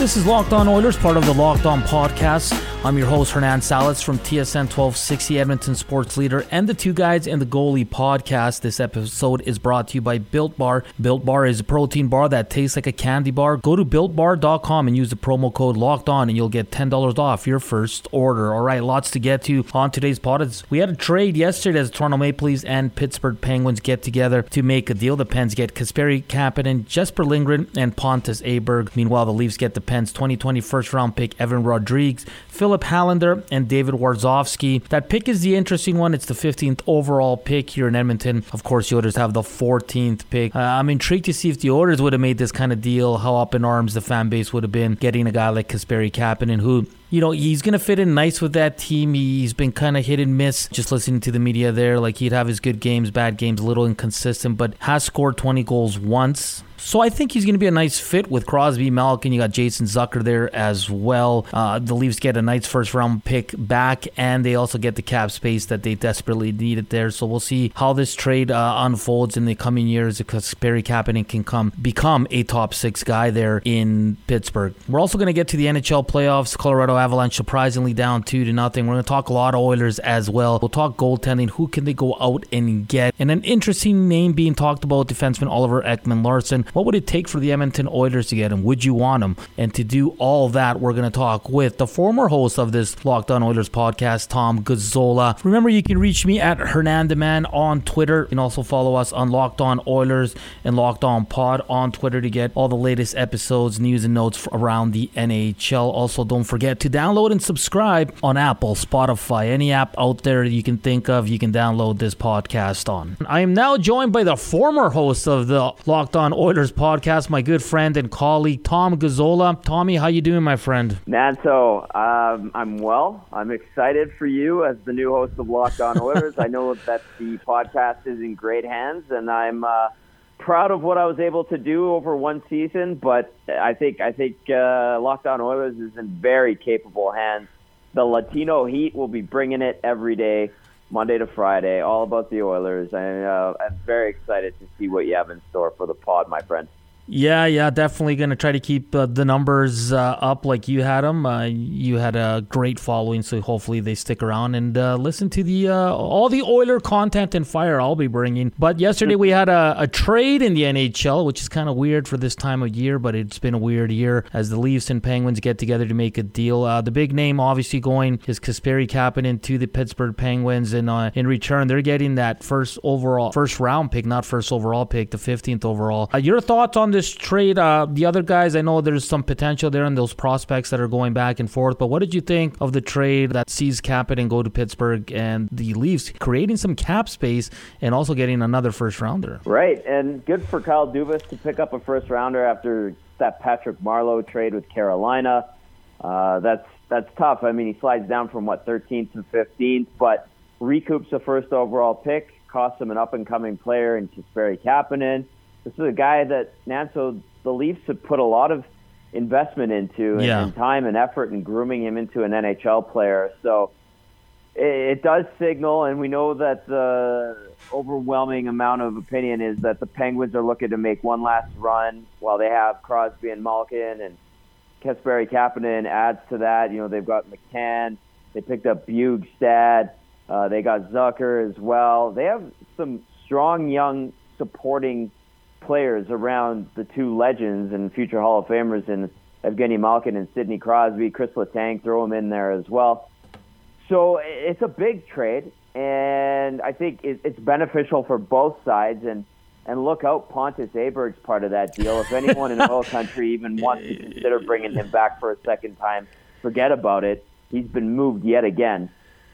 This is Locked On Oilers, part of the Locked On podcast. I'm your host, Hernan Salas from TSN 1260, Edmonton Sports Leader, and the Two Guys and the Goalie podcast. This episode is brought to you by Built Bar. Built Bar is a protein bar that tastes like a candy bar. Go to BuiltBar.com and use the promo code Locked On, and you'll get $10 off your first order. All right, lots to get to on today's pod. We had a trade yesterday as Toronto Maple Leafs and Pittsburgh Penguins get together to make a deal. The Pens get Kasperi Kapanen, Jesper Lindgren, and Pontus Aberg. Meanwhile, the Leafs get the Pens 2020 first-round pick Evan Rodrigues, Philip Hallander, and David Warzowski. That pick is the interesting one. It's the 15th overall pick here in Edmonton. Of course, the Oilers have the 14th pick. I'm intrigued to see if the Oilers would have made this kind of deal, how up in arms the fan base would have been getting a guy like Kasperi Kapanen, who, you know, he's going to fit in nice with that team. He's been kind of hit and miss. Just listening to the media there, like he'd have his good games, bad games, a little inconsistent, but has scored 20 goals once. So I think he's going to be a nice fit with Crosby, Malkin. You got Jason Zucker there as well. The Leafs get a nice first-round pick back, and they also get the cap space that they desperately needed there. So we'll see how this trade unfolds in the coming years, because Kasperi Kapanen can become a top six guy there in Pittsburgh. We're also going to get to the NHL playoffs. Colorado Avalanche surprisingly down 2-0. We're going to talk a lot of Oilers as well. We'll talk goaltending. Who can they go out and get? And an interesting name being talked about, defenseman Oliver Ekman-Larsson. What would it take for the Edmonton Oilers to get him? Would you want him? And to do all that, we're going to talk with the former host of this Locked On Oilers podcast, Tom Gazzola. Remember, you can reach me at HernanDeman on Twitter. You can also follow us on Locked On Oilers and Locked On Pod on Twitter to get all the latest episodes, news, and notes around the NHL. Also, don't forget to download and subscribe on Apple, Spotify, any app out there you can think of, you can download this podcast on. I am now joined by the former host of the Locked On Oilers podcast, my good friend and colleague, Tom Gazzola. Tommy, how you doing, my friend? Nanso, I'm well. I'm excited for you as the new host of Locked On Oilers. I know that the podcast is in great hands, and I'm proud of what I was able to do over one season, but I think Locked On Oilers is in very capable hands. The Latino Heat will be bringing it every day, Monday to Friday, all about the Oilers. I'm very excited to see what you have in store for the pod, my friend. Yeah, definitely going to try to keep the numbers up like you had them. You had a great following, so hopefully they stick around and listen to the all the Oiler content and fire I'll be bringing. But yesterday we had a trade in the NHL, which is kind of weird for this time of year, but it's been a weird year as the Leafs and Penguins get together to make a deal. The big name obviously going is Kasperi Kapanen to the Pittsburgh Penguins, and in return they're getting that first round pick, not first overall pick, the 15th overall. Your thoughts on this trade? The other guys, I know there's some potential there in those prospects that are going back and forth, but what did you think of the trade that sees Kapanen go to Pittsburgh and the Leafs creating some cap space and also getting another first rounder? Right, and good for Kyle Dubas to pick up a first rounder after that Patrick Marleau trade with Carolina. That's tough. I mean, he slides down from 13th to 15th, but recoups a first overall pick, costs him an up-and-coming player in Kasperi Kapanen. This is a guy that, Nanso, the Leafs have put a lot of investment into and time and effort in grooming him into an NHL player. So it does signal, and we know that the overwhelming amount of opinion is that the Penguins are looking to make one last run while they have Crosby and Malkin, and Kasperi Kapanen adds to that. You know, they've got McCann. They picked up Bjugstad. They got Zucker as well. They have some strong, young, supporting players around the two legends and future Hall of Famers in Evgeny Malkin and Sidney Crosby. Chris Letang, throw him in there as well. So it's a big trade, and I think it's beneficial for both sides. And look out, Pontus Aberg's part of that deal. If anyone in oil country even wants to consider bringing him back for a second time, forget about it. He's been moved yet again.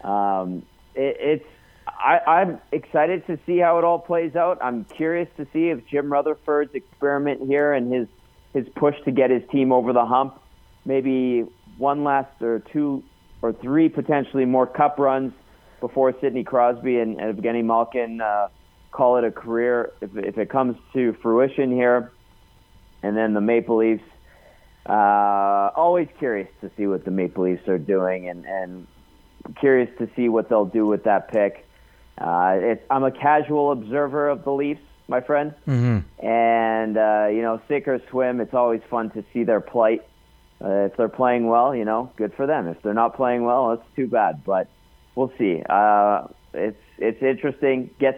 I'm excited to see how it all plays out. I'm curious to see if Jim Rutherford's experiment here and his push to get his team over the hump, maybe one last or two or three potentially more cup runs before Sidney Crosby and Evgeny Malkin call it a career, if it comes to fruition here. And then the Maple Leafs, always curious to see what the Maple Leafs are doing and curious to see what they'll do with that pick. I'm a casual observer of the Leafs, my friend. Mm-hmm. And, sink or swim, it's always fun to see their plight. If they're playing well, good for them. If they're not playing well, that's too bad. But we'll see. It's interesting. Gets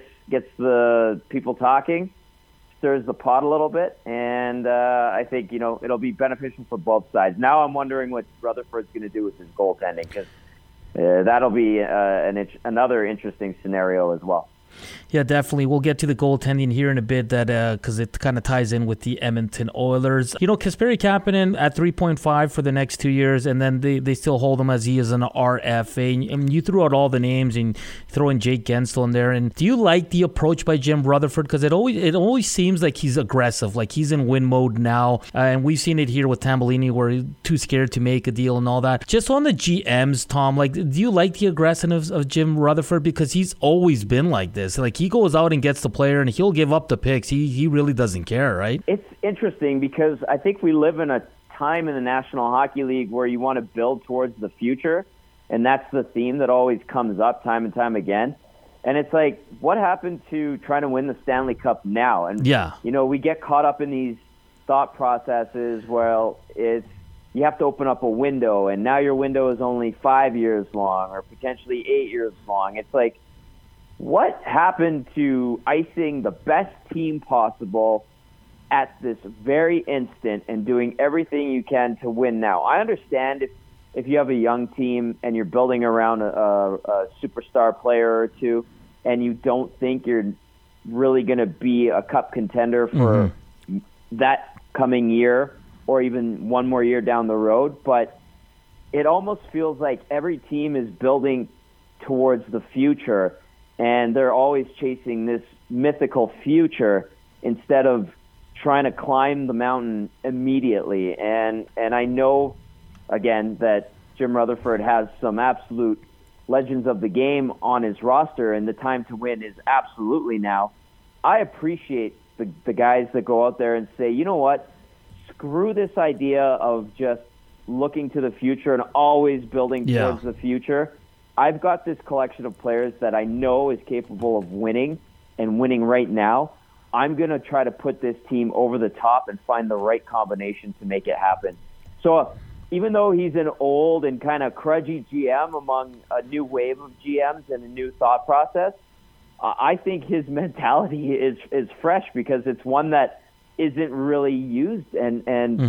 the people talking, stirs the pot a little bit, and I think it'll be beneficial for both sides. Now I'm wondering what Rutherford's going to do with his goaltending, because that'll be another interesting scenario as well. Yeah, definitely. We'll get to the goaltending here in a bit, because it kind of ties in with the Edmonton Oilers. Kasperi Kapanen at 3.5 for the next 2 years, and then they still hold him as he is an RFA. And you threw out all the names and throw in Jake Gensel in there. And do you like the approach by Jim Rutherford? Because it always seems like he's aggressive, like he's in win mode now. And we've seen it here with Tambellini, where he's too scared to make a deal and all that. Just on the GMs, Tom, do you like the aggressiveness of Jim Rutherford? Because he's always been like this. Like, he goes out and gets the player, and he'll give up the picks. He really doesn't care, right? It's interesting because I think we live in a time in the National Hockey League where you want to build towards the future, and that's the theme that always comes up time and time again. And it's like, what happened to trying to win the Stanley Cup now? And we get caught up in these thought processes where you have to open up a window, and now your window is only 5 years long or potentially 8 years long. It's like, what happened to icing the best team possible at this very instant and doing everything you can to win now? I understand if you have a young team and you're building around a superstar player or two, and you don't think you're really going to be a cup contender for that coming year or even one more year down the road. But it almost feels like every team is building towards the future, and they're always chasing this mythical future instead of trying to climb the mountain immediately. And I know, again, that Jim Rutherford has some absolute legends of the game on his roster, and the time to win is absolutely now. I appreciate the guys that go out there and say, you know what, screw this idea of just looking to the future and always building towards the future. I've got this collection of players that I know is capable of winning and winning right now. I'm going to try to put this team over the top and find the right combination to make it happen. So even though he's an old and kind of crudgy GM among a new wave of GMs and a new thought process, I think his mentality is fresh, because it's one that isn't really used and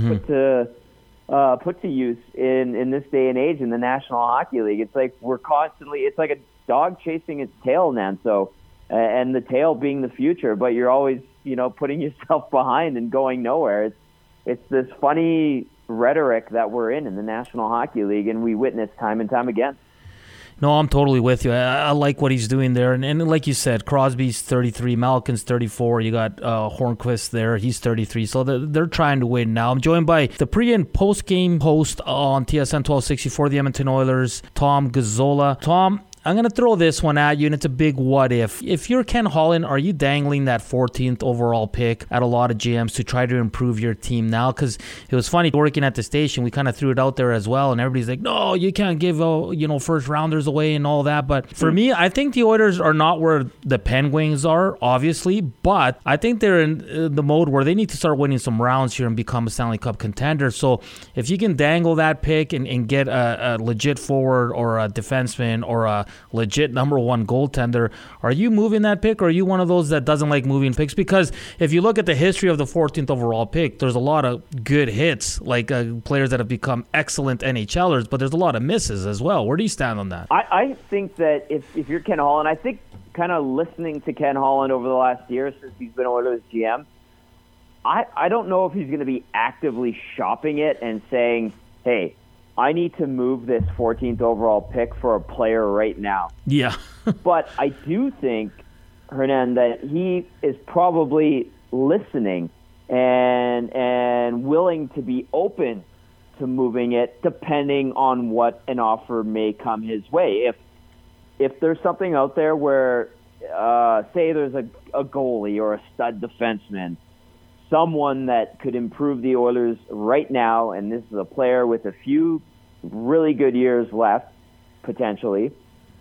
put to use in this day and age in the National Hockey League. It's like it's like a dog chasing its tail, Nanso, and the tail being the future, but you're always, putting yourself behind and going nowhere. It's this funny rhetoric that we're in the National Hockey League, and we witness time and time again. No, I'm totally with you. I like what he's doing there. And like you said, Crosby's 33, Malkin's 34. You got Hornqvist there. He's 33. So they're trying to win now. I'm joined by the pre- and post-game host on TSN 1260 for the Edmonton Oilers, Tom Gazzola. Tom, I'm going to throw this one at you, and it's a big what if. If you're Ken Holland, are you dangling that 14th overall pick at a lot of GMs to try to improve your team now? Because it was funny, working at the station, we kind of threw it out there as well, and everybody's like, no, you can't give first rounders away and all that. But for me, I think the Oilers are not where the Penguins are, obviously, but I think they're in the mode where they need to start winning some rounds here and become a Stanley Cup contender. So if you can dangle that pick and get a legit forward or a defenseman or a legit number one goaltender, are you moving that pick, or are you one of those that doesn't like moving picks? Because if you look at the history of the 14th overall pick, there's a lot of good hits, like players that have become excellent NHLers, but there's a lot of misses as well. Where do you stand on that? I think that if you're Ken Holland, I think kind of listening to Ken Holland over the last year since he's been Oilers GM, I don't know if he's going to be actively shopping it and saying, hey, I need to move this 14th overall pick for a player right now. Yeah. But I do think, Hernan, that he is probably listening and willing to be open to moving it depending on what an offer may come his way. If there's something out there where, say there's a goalie or a stud defenseman, someone that could improve the Oilers right now, and this is a player with a few really good years left, potentially,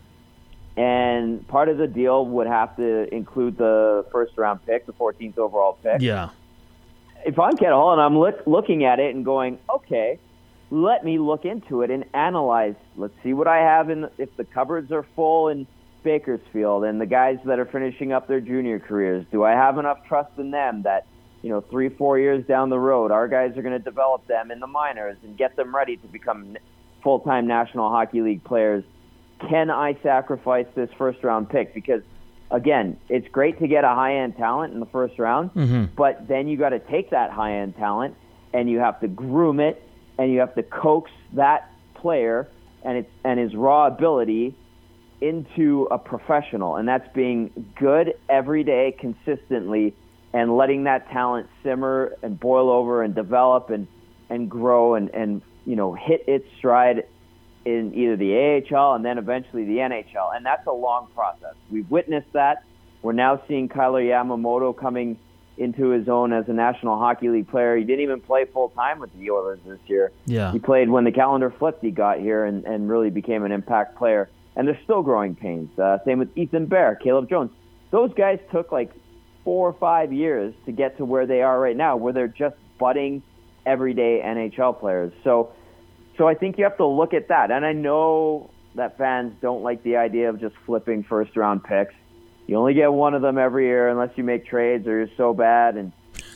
and part of the deal would have to include the first-round pick, the 14th overall pick. Yeah. If I'm Ken Holland, I'm looking at it and going, okay, let me look into it and analyze. Let's see what I have if the cupboards are full in Bakersfield and the guys that are finishing up their junior careers. Do I have enough trust in them that, 3-4 years down the road, our guys are going to develop them in the minors and get them ready to become full-time National Hockey League players? Can I sacrifice this first-round pick? Because, again, it's great to get a high-end talent in the first round, but then you got to take that high-end talent and you have to groom it and you have to coax that player and his raw ability into a professional. And that's being good every day, consistently, and letting that talent simmer and boil over and develop and grow and hit its stride in either the AHL and then eventually the NHL. And that's a long process. We've witnessed that. We're now seeing Kyler Yamamoto coming into his own as a National Hockey League player. He didn't even play full-time with the Oilers this year. Yeah. He played when the calendar flipped. He got here and really became an impact player. And there's still growing pains. Same with Ethan Bear, Caleb Jones. Those guys took like 4 or 5 years to get to where they are right now, where they're just budding everyday NHL players. So I think you have to look at that. And I know that fans don't like the idea of just flipping first-round picks. You only get one of them every year unless you make trades or you're so bad. And,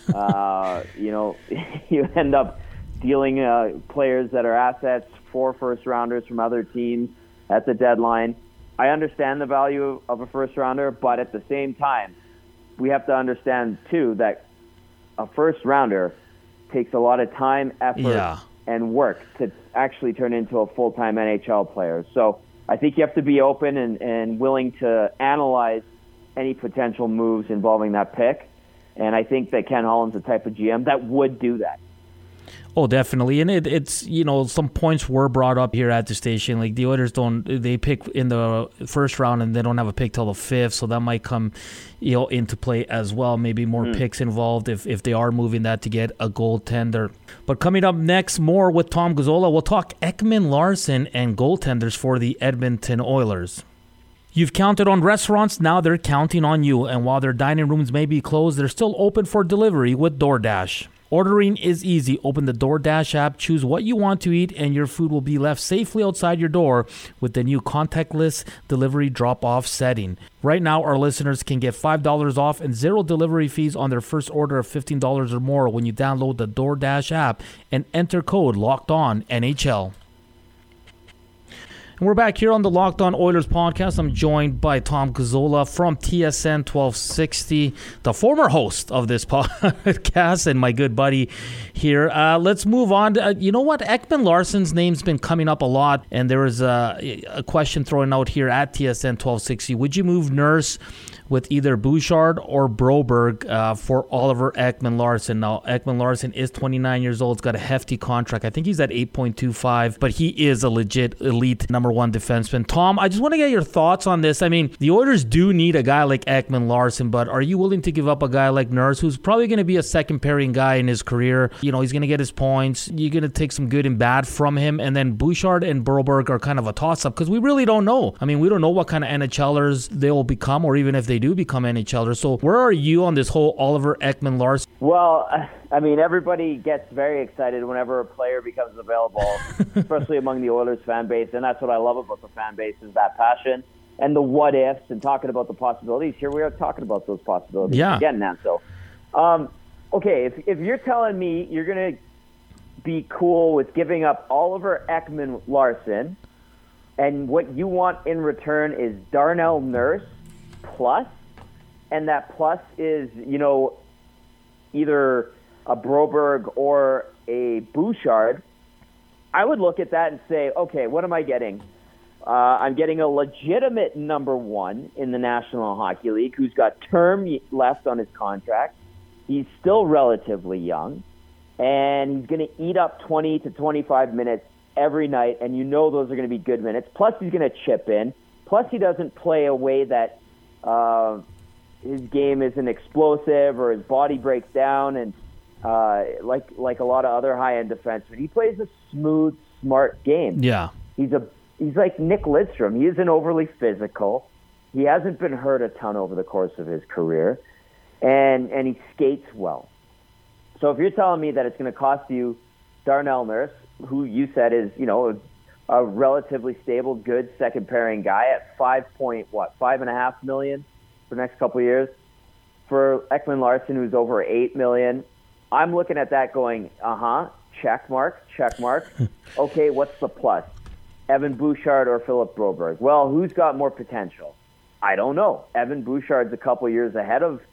you end up dealing players that are assets for first-rounders from other teams at the deadline. I understand the value of a first-rounder, but at the same time, we have to understand, too, that a first-rounder takes a lot of time, effort, and work to actually turn into a full-time NHL player. So I think you have to be open and willing to analyze any potential moves involving that pick. And I think that Ken Holland's the type of GM that would do that. Oh, definitely. And it's, some points were brought up here at the station. Like the Oilers they pick in the first round and they don't have a pick till the 5th. So that might come, into play as well. Maybe more picks involved if they are moving that to get a goaltender. But coming up next, more with Tom Gazzola. We'll talk Ekman-Larsson and goaltenders for the Edmonton Oilers. You've counted on restaurants, now they're counting on you. And while their dining rooms may be closed, they're still open for delivery with DoorDash. Ordering is easy. Open the DoorDash app, choose what you want to eat, and your food will be left safely outside your door with the new contactless delivery drop-off setting. Right now, our listeners can get $5 off and 0 delivery fees on their first order of $15 or more when you download the DoorDash app and enter code LOCKEDONNHL. And we're back here on the Locked On Oilers podcast. I'm joined by Tom Gazzola from TSN 1260, the former host of this podcast and my good buddy here. Let's move on. You know what? Ekman-Larsson's name's been coming up a lot, and there was a question thrown out here at TSN 1260. Would you move Nurse with either Bouchard or Broberg for Oliver Ekman-Larsson? Now, Ekman-Larsson is 29 years old. He's got a hefty contract. I think he's at $8.25, but he is a legit elite number 1 defenseman. Tom, I just want to get your thoughts on this. I mean, the Oilers do need a guy like Ekman-Larsson, but are you willing to give up a guy like Nurse, who's probably going to be a second pairing guy in his career? He's going to get his points. You're going to take some good and bad from him, and then Bouchard and Broberg are kind of a toss-up because we really don't know. I mean, we don't know what kind of NHLers they will become, or even if they do become NHLers. So where are you on this whole Oliver Ekman-Larsson? Well, I mean, everybody gets very excited whenever a player becomes available, especially among the Oilers fan base, and that's what I love about the fan base is that passion and the what-ifs and talking about the possibilities. Here we are talking about those possibilities again now. So, okay, if you're telling me you're going to be cool with giving up Oliver Ekman-Larsson and what you want in return is Darnell Nurse plus, and that plus is, either a Broberg or a Bouchard, I would look at that and say, okay, what am I getting? I'm getting a legitimate number 1 in the National Hockey League who's got term left on his contract. He's still relatively young, and he's going to eat up 20 to 25 minutes every night, and those are going to be good minutes. Plus, he's going to chip in. Plus, he doesn't play a way that his game isn't explosive or his body breaks down and like a lot of other high-end defensemen. He plays a smooth, smart game. Yeah. He's like Nick Lidstrom. He isn't overly physical. He hasn't been hurt a ton over the course of his career, and he skates well. So if you're telling me that it's going to cost you Darnell Nurse, who you said is, a relatively stable, good second pairing guy at $5.5 million for the next couple of years. For Ekman-Larsson, who's over $8 million, I'm looking at that going, check mark. Okay, what's the plus? Evan Bouchard or Philip Broberg? Well, who's got more potential? I don't know. Evan Bouchard's a couple years ahead of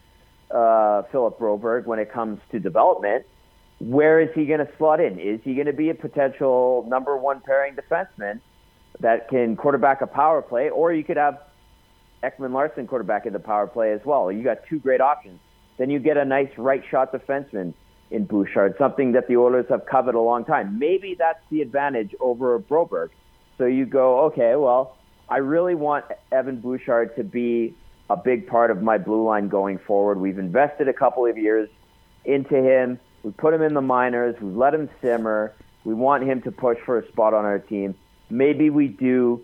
Philip Broberg when it comes to development. Where is he going to slot in? Is he going to be a potential number one pairing defenseman that can quarterback a power play? Or you could have Ekman-Larsson quarterback in the power play as well. You got two great options. Then you get a nice right shot defenseman in Bouchard, something that the Oilers have coveted a long time. Maybe that's the advantage over Broberg. So you go, okay, well, I really want Evan Bouchard to be a big part of my blue line going forward. We've invested a couple of years into him. We put him in the minors. We've let him simmer. We want him to push for a spot on our team. Maybe we do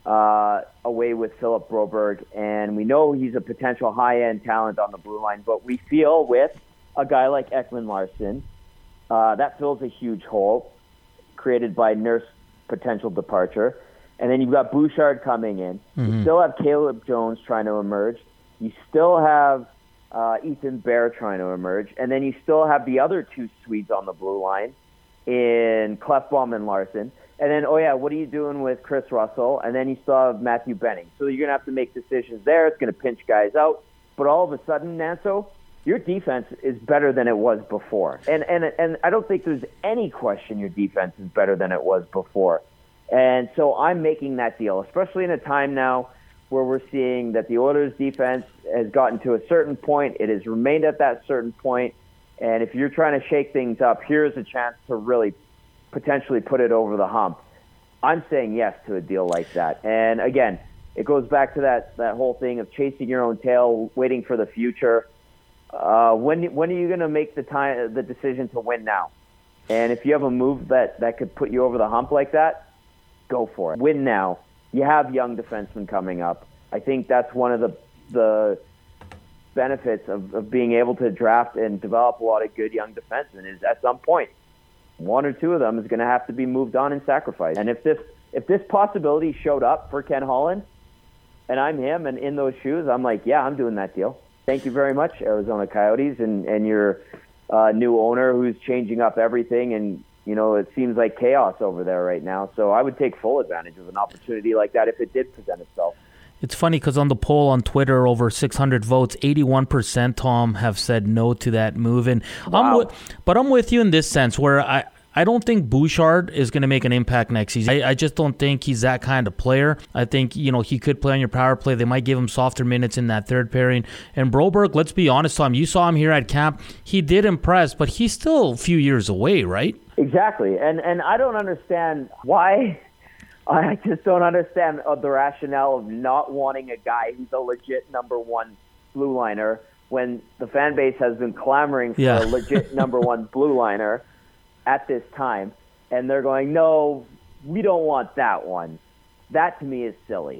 away with Philip Broberg, and we know he's a potential high-end talent on the blue line, but we feel with a guy like Ekman-Larsson, that fills a huge hole created by Nurse's potential departure. And then you've got Bouchard coming in. You still have Caleb Jones trying to emerge. You still have Ethan Bear trying to emerge. And then you still have the other two Swedes on the blue line in Klefbom and Larson. And then, what are you doing with Chris Russell? And then you still have Matthew Benning. So you're going to have to make decisions there. It's going to pinch guys out. But all of a sudden, Nanso, your defense is better than it was before. And I don't think there's any question your defense is better than it was before. And so I'm making that deal, especially in a time now where we're seeing that the Oilers' defense has gotten to a certain point. It has remained at that certain point. And if you're trying to shake things up, here's a chance to really potentially put it over the hump. I'm saying yes to a deal like that. And again, it goes back to that whole thing of chasing your own tail, waiting for the future. When are you going to make the decision to win now? And if you have a move that could put you over the hump like that, go for it. Win now. You have young defensemen coming up. I think that's one of the benefits of being able to draft and develop a lot of good young defensemen is at some point, one or two of them is going to have to be moved on and sacrificed. And if this possibility showed up for Ken Holland, and I'm him and in those shoes, I'm like, yeah, I'm doing that deal. Thank you very much, Arizona Coyotes, and your new owner who's changing up everything. And it seems like chaos over there right now. So I would take full advantage of an opportunity like that if it did present itself. It's funny because on the poll on Twitter, over 600 votes, 81%, Tom, have said no to that move. And wow. I'm with you in this sense where I don't think Bouchard is going to make an impact next season. I just don't think he's that kind of player. I think, he could play on your power play. They might give him softer minutes in that third pairing. And Broberg, let's be honest, Tom, you saw him here at camp. He did impress, but he's still a few years away, right? Exactly. And I don't understand why. I just don't understand the rationale of not wanting a guy who's a legit number one blue liner when the fan base has been clamoring for a legit number one blue liner at this time. And they're going, no, we don't want that one. That to me is silly.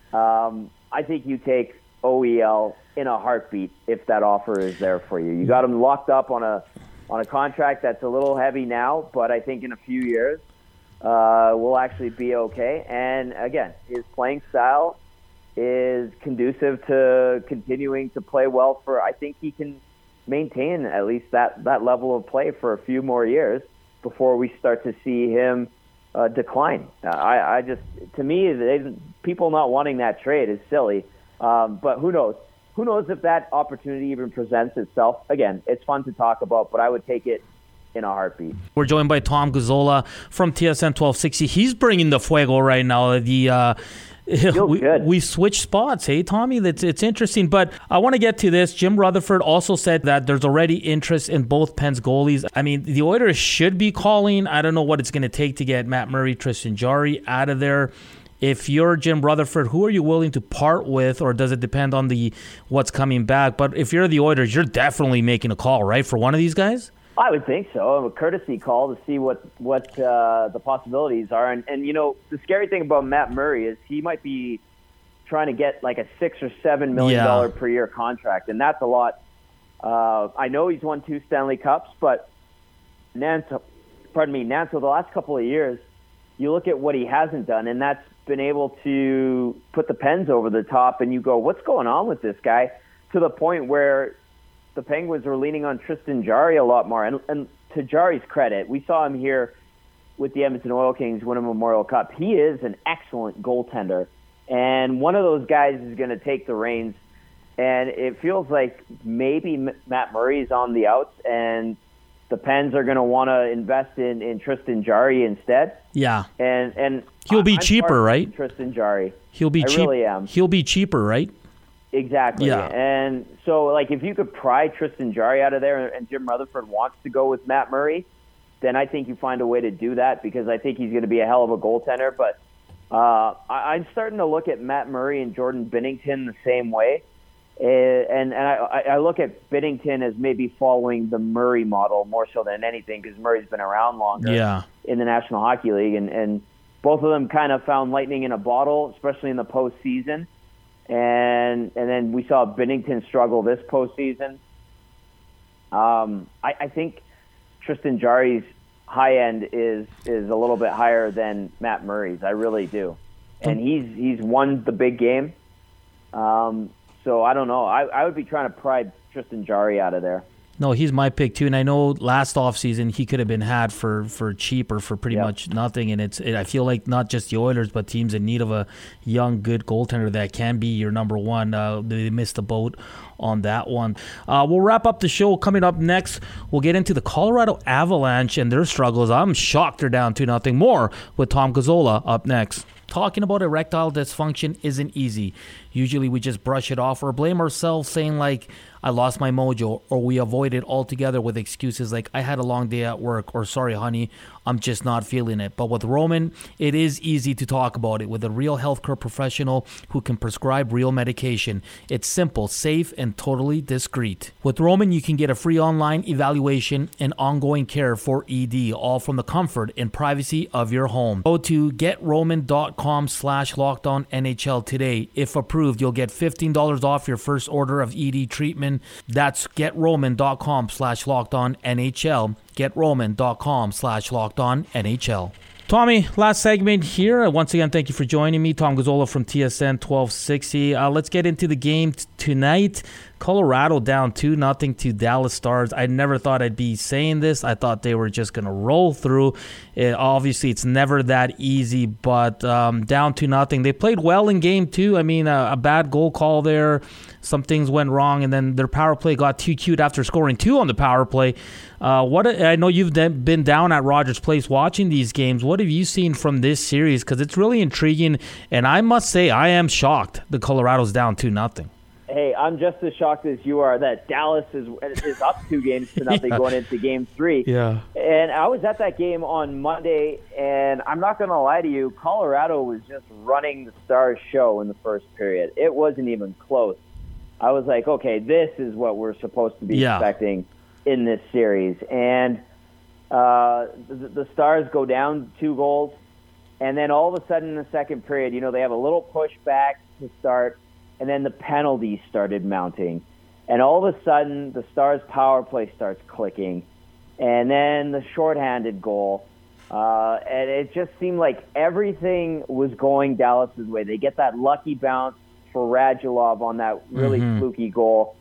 I think you take OEL in a heartbeat if that offer is there for you. You got him locked up on a contract that's a little heavy now, but I think in a few years will actually be okay. And again, his playing style is conducive to continuing to play well for, I think he can maintain at least that level of play for a few more years before we start to see him decline. I just, to me, people not wanting that trade is silly. But who knows? Who knows if that opportunity even presents itself? Again, it's fun to talk about, but I would take it in a heartbeat. We're joined by Tom Gazzola from TSN 1260. He's bringing the fuego right now. We switched spots, hey, Tommy? It's interesting, but I want to get to this. Jim Rutherford also said that there's already interest in both Penn's goalies. I mean, the Oilers should be calling. I don't know what it's going to take to get Matt Murray, Tristan Jarry out of there. If you're Jim Rutherford, who are you willing to part with, or does it depend on what's coming back? But if you're the Oilers, you're definitely making a call, right, for one of these guys? I would think so. A courtesy call to see what the possibilities are. And the scary thing about Matt Murray is he might be trying to get like a $6 or $7 million per year contract, and that's a lot. I know he's won 2 Stanley Cups, but Nanso, Nance, so the last couple of years, you look at what he hasn't done, and that's been able to put the Pens over the top, and you go, what's going on with this guy? To the point where the Penguins are leaning on Tristan Jarry a lot more. And to Jarry's credit, we saw him here with the Edmonton Oil Kings win a Memorial Cup. He is an excellent goaltender, and one of those guys is going to take the reins. And it feels like maybe Matt Murray's on the outs, and the Pens are going to want to invest in Tristan Jarry instead. Yeah. And he'll be cheaper, right? Tristan Jarry. He'll be cheap. I really am. He'll be cheaper, right? Exactly. Yeah. And so, like, if you could pry Tristan Jarry out of there and Jim Rutherford wants to go with Matt Murray, then I think you find a way to do that, because I think he's going to be a hell of a goaltender. But I'm starting to look at Matt Murray and Jordan Binnington the same way. And I look at Binnington as maybe following the Murray model more so than anything, because Murray's been around longer in the National Hockey League. And both of them kind of found lightning in a bottle, especially in the postseason. And then we saw Binnington struggle this postseason. I think Tristan Jarry's high end is a little bit higher than Matt Murray's. I really do. And he's won the big game. So I don't know. I would be trying to pry Tristan Jarry out of there. No, he's my pick too. And I know last offseason he could have been had for cheap or for pretty much nothing. And I feel like not just the Oilers, but teams in need of a young, good goaltender that can be your number one. They missed the boat on that one. We'll wrap up the show. Coming up next, we'll get into the Colorado Avalanche and their struggles. I'm shocked they're down 2-0. More with Tom Gazzola up next. Talking about erectile dysfunction isn't easy. Usually we just brush it off or blame ourselves, saying like, I lost my mojo, or we avoid it altogether with excuses like, I had a long day at work, or sorry, honey, I'm just not feeling it. But with Roman, it is easy to talk about it with a real healthcare professional who can prescribe real medication. It's simple, safe, and totally discreet. With Roman, you can get a free online evaluation and ongoing care for ED, all from the comfort and privacy of your home. Go to GetRoman.com/LockedOnNHL today. If approved, you'll get $15 off your first order of ED treatment. That's GetRoman.com/LockedOnNHL. GetRoman.com/LockedOnNHL. Tommy, last segment here. Once again, thank you for joining me. Tom Gazzola from TSN 1260. Let's get into the game tonight. Colorado down 2-0 to Dallas Stars. I never thought I'd be saying this. I thought they were just going to roll through. Obviously, it's never that easy, but down 2-0. They played well in game two. I mean, a bad goal call there. Some things went wrong, and then their power play got too cute after scoring 2 on the power play. I know you've been down at Rogers Place watching these games. What have you seen from this series? Because it's really intriguing, and I must say I am shocked the Colorado's down 2-0. Hey, I'm just as shocked as you are that Dallas is up 2-0 going into Game 3. Yeah. And I was at that game on Monday, and I'm not going to lie to you, Colorado was just running the Stars show in the first period. It wasn't even close. I was like, okay, this is what we're supposed to be expecting in this series. And the Stars go down 2 goals, and then all of a sudden in the second period, they have a little pushback to start, and then the penalties started mounting. And all of a sudden, the Stars' power play starts clicking, and then the shorthanded goal. And it just seemed like everything was going Dallas's way. They get that lucky bounce for Radulov on that really fluky goal.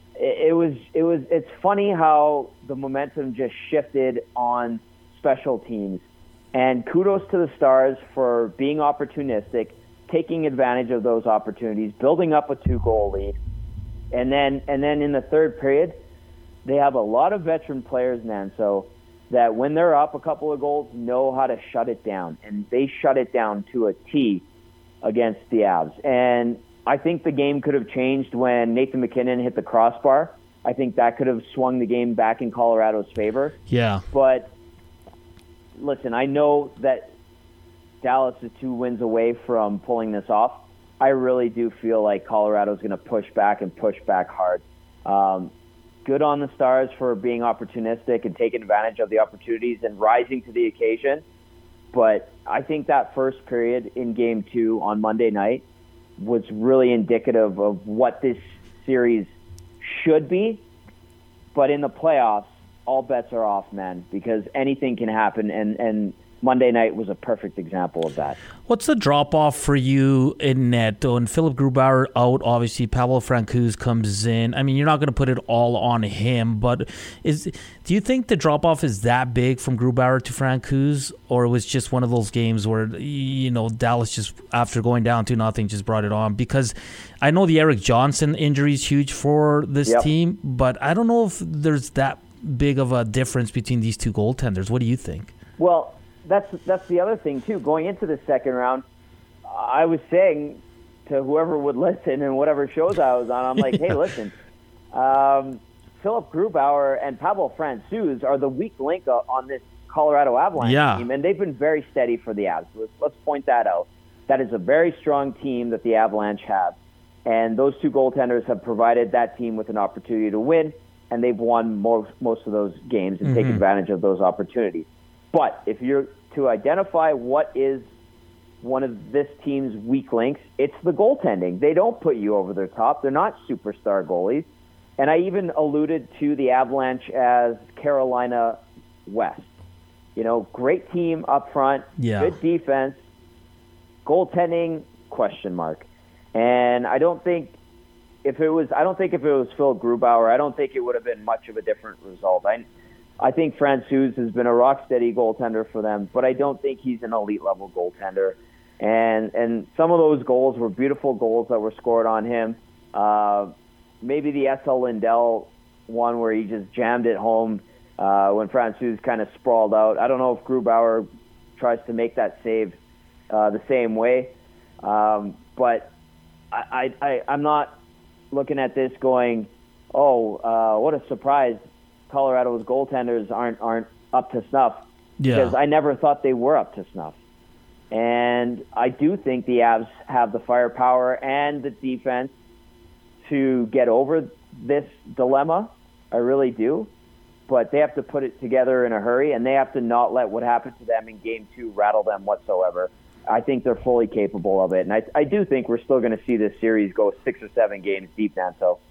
It's funny how the momentum just shifted on special teams. And kudos to the Stars for being opportunistic, taking advantage of those opportunities, building up a 2-goal lead. And then in the third period, they have a lot of veteran players, Nanso, that when they're up a couple of goals, know how to shut it down. And they shut it down to a T against the Avs. And I think the game could have changed when Nathan McKinnon hit the crossbar. I think that could have swung the game back in Colorado's favor. Yeah. But listen, I know that Dallas is 2 wins away from pulling this off. I really do feel like Colorado's going to push back and push back hard. Good on the Stars for being opportunistic and taking advantage of the opportunities and rising to the occasion. But I think that first period in Game 2 on Monday night was really indicative of what this series should be. But in the playoffs, all bets are off, man, because anything can happen, and Monday night was a perfect example of that. What's the drop-off for you in net? And Philipp Grubauer out, obviously. Pavel Francouz comes in. I mean, you're not going to put it all on him, but do you think the drop-off is that big from Grubauer to Francouz, or it was just one of those games where, Dallas just, after going down 2-0, just brought it on? Because I know the Erik Johnson injury is huge for this team, but I don't know if there's that big of a difference between these two goaltenders. What do you think? Well, that's the other thing, too. Going into the second round, I was saying to whoever would listen and whatever shows I was on, I'm like, hey, listen, Philipp Grubauer and Pavel Francouz are the weak link on this Colorado Avalanche team, and they've been very steady for the Avs. Let's point that out. That is a very strong team that the Avalanche have, and those two goaltenders have provided that team with an opportunity to win, and they've won most of those games and taken advantage of those opportunities. But if you're to identify what is one of this team's weak links, it's the goaltending. They don't put you over their top. They're not superstar goalies. And I even alluded to the Avalanche as Carolina West. Great team up front, good defense, goaltending, question mark. And I don't think if it was Philipp Grubauer, I don't think it would have been much of a different result. I think Francouz has been a rock-steady goaltender for them, but I don't think he's an elite-level goaltender. And some of those goals were beautiful goals that were scored on him. Maybe the S.L. Lindell one where he just jammed it home when Francouz kind of sprawled out. I don't know if Grubauer tries to make that save the same way, but I'm not looking at this going, what a surprise. Colorado's goaltenders aren't up to snuff, because I never thought they were up to snuff. And I do think the Avs have the firepower and the defense to get over this dilemma. I really do. But they have to put it together in a hurry, and they have to not let what happened to them in Game 2 rattle them whatsoever. I think they're fully capable of it. And I do think we're still going to see this series go 6 or 7 games deep, Nanto.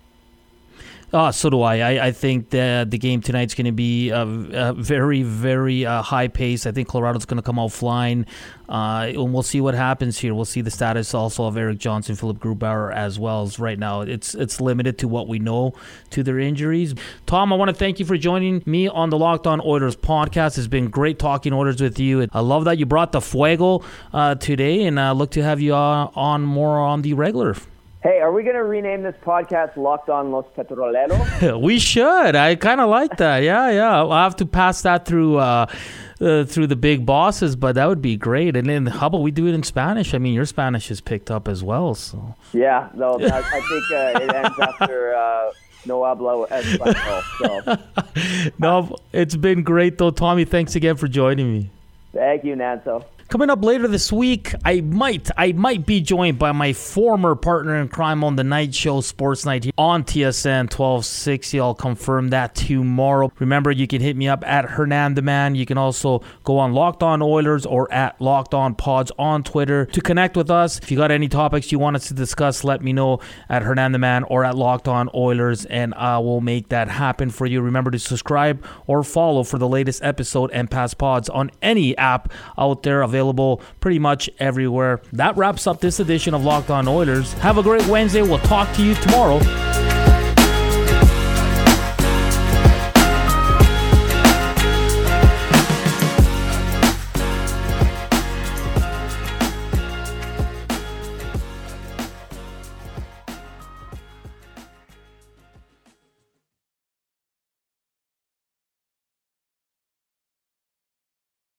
So do I. I think the game tonight's going to be a very, very high pace. I think Colorado's going to come out flying. And we'll see what happens here. We'll see the status also of Erik Johnson, Philipp Grubauer as well. As right now, it's limited to what we know to their injuries. Tom, I want to thank you for joining me on the Locked On Oilers podcast. It's been great talking Oilers with you. I love that you brought the fuego today, and I look to have you on more on the regular. Hey, are we going to rename this podcast Locked On Los Petroleros? We should. I kind of like that. Yeah. I'll have to pass that through the big bosses, but that would be great. And then how about we do it in Spanish? I mean, your Spanish is picked up as well. So yeah, no, I think it ends after no hablo español. So. No, it's been great, though. Tommy, thanks again for joining me. Thank you, Nanto. Coming up later this week, I might be joined by my former partner in crime on the night show, Sports Night, here on TSN 1260. I'll confirm that tomorrow. Remember, you can hit me up at Hernan the Man. You can also go on Locked On Oilers or at Locked On Pods on Twitter to connect with us. If you got any topics you want us to discuss, let me know at Hernan the Man or at Locked On Oilers, and I will make that happen for you. Remember to subscribe or follow for the latest episode and past pods on any app out there available pretty much everywhere. That wraps up this edition of Locked On Oilers. Have a great Wednesday. We'll talk to you tomorrow.